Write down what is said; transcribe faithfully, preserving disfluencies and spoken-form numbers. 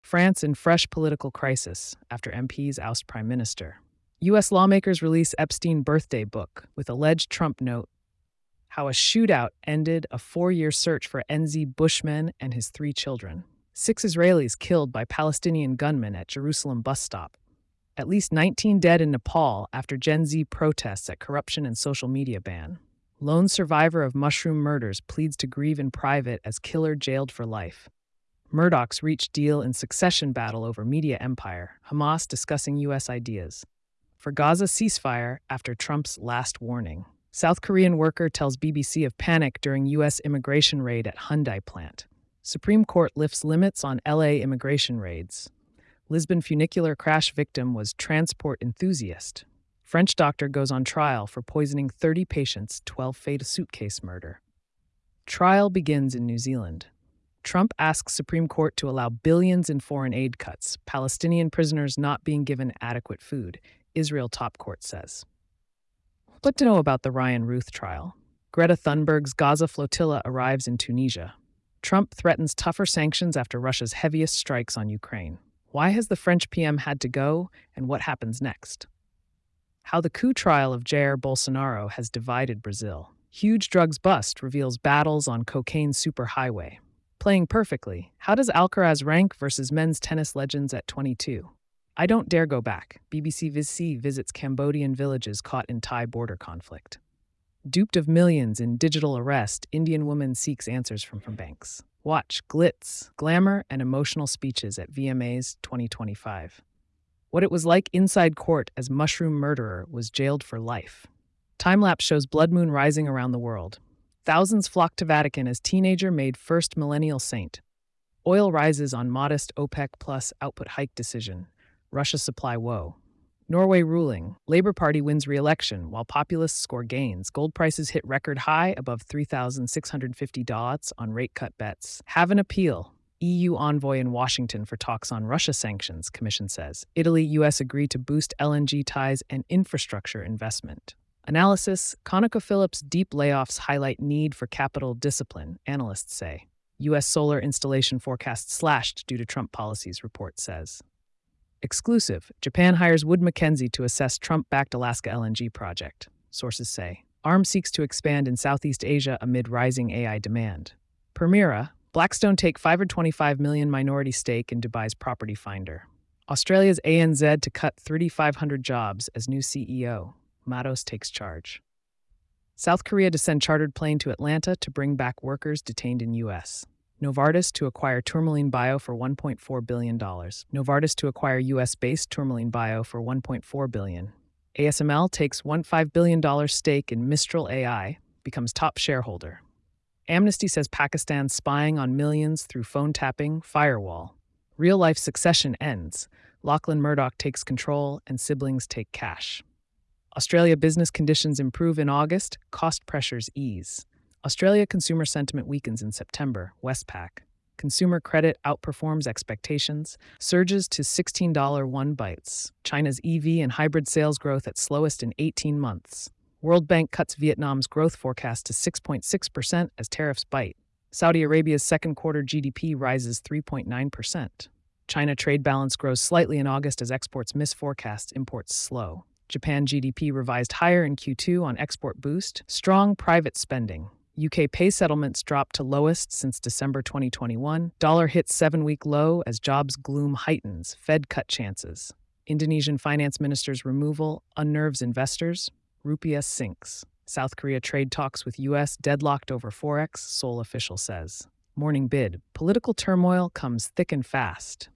France in fresh political crisis after M Ps oust prime minister. U S lawmakers release Epstein birthday book with alleged Trump note. How a shootout ended a four-year search for N Z Bushman and his three children. Six Israelis killed by Palestinian gunmen at Jerusalem bus stop. At least nineteen dead in Nepal after Gen Z protests at corruption and social media ban. Lone survivor of mushroom murders pleads to grieve in private as killer jailed for life. Murdoch's reach deal in succession battle over media empire. Hamas discussing U S ideas. For Gaza ceasefire after Trump's last warning. South Korean worker tells B B C of panic during U S immigration raid at Hyundai plant. Supreme Court lifts limits on L A immigration raids. Lisbon funicular crash victim was transport enthusiast. French doctor goes on trial for poisoning thirty patients, twelve fatal suitcase murder. Trial begins in New Zealand. Trump asks Supreme Court to allow billions in foreign aid cuts. Palestinian prisoners not being given adequate food, Israel top court says. What to know about the Ryan Ruth trial? Greta Thunberg's Gaza flotilla arrives in Tunisia. Trump threatens tougher sanctions after Russia's heaviest strikes on Ukraine. Why has the French P M had to go, and what happens next? How the coup trial of Jair Bolsonaro has divided Brazil. Huge drugs bust reveals battles on cocaine superhighway. Playing perfectly, how does Alcaraz rank versus men's tennis legends at twenty-two? I don't dare go back. B B C visits Cambodian villages caught in Thai border conflict. Duped of millions in digital arrest, Indian woman seeks answers from, from banks. Watch glitz, glamour, and emotional speeches at V M As twenty twenty-five. What it was like inside court as mushroom murderer was jailed for life. Time-lapse shows blood moon rising around the world. Thousands flock to Vatican as teenager made first millennial saint. Oil rises on modest OPEC plus output hike decision. Russia supply woe. Norway ruling. Labour Party wins re-election while populists score gains. Gold prices hit record high above three thousand six hundred fifty dollars on rate cut bets. Have an appeal. E U envoy in Washington for talks on Russia sanctions, Commission says. Italy, U S agree to boost L N G ties and infrastructure investment. Analysis, ConocoPhillips deep layoffs highlight need for capital discipline, analysts say. U S solar installation forecast slashed due to Trump policies, report says. Exclusive, Japan hires Wood Mackenzie to assess Trump-backed Alaska L N G project, sources say. ARM seeks to expand in Southeast Asia amid rising A I demand. Permira, Blackstone take five hundred twenty-five million dollars minority stake in Dubai's Property Finder. Australia's A N Z to cut three thousand five hundred jobs as new C E O. Matos takes charge. South Korea to send chartered plane to Atlanta to bring back workers detained in U S. Novartis to acquire Tourmaline Bio for one point four billion dollars. Novartis to acquire U S-based Tourmaline Bio for one point four billion dollars. A S M L takes one point five billion dollars stake in Mistral A I, becomes top shareholder. Amnesty says Pakistan spying on millions through phone tapping, firewall. Real-life succession ends. Lachlan Murdoch takes control and siblings take cash. Australia business conditions improve in August, cost pressures ease. Australia consumer sentiment weakens in September, Westpac. Consumer credit outperforms expectations, surges to sixteen dollars one bytes. China's E V and hybrid sales growth at slowest in eighteen months. World Bank cuts Vietnam's growth forecast to six point six percent as tariffs bite. Saudi Arabia's second quarter G D P rises three point nine percent. China trade balance grows slightly in August as exports miss forecasts, imports slow. Japan G D P revised higher in Q two on export boost. Strong private spending. U K pay settlements dropped to lowest since December twenty twenty-one. Dollar hits seven-week low as jobs gloom heightens. Fed cut chances. Indonesian finance minister's removal unnerves investors. Rupiah sinks. South Korea trade talks with U S deadlocked over Forex, Seoul official says. Morning bid. Political turmoil comes thick and fast.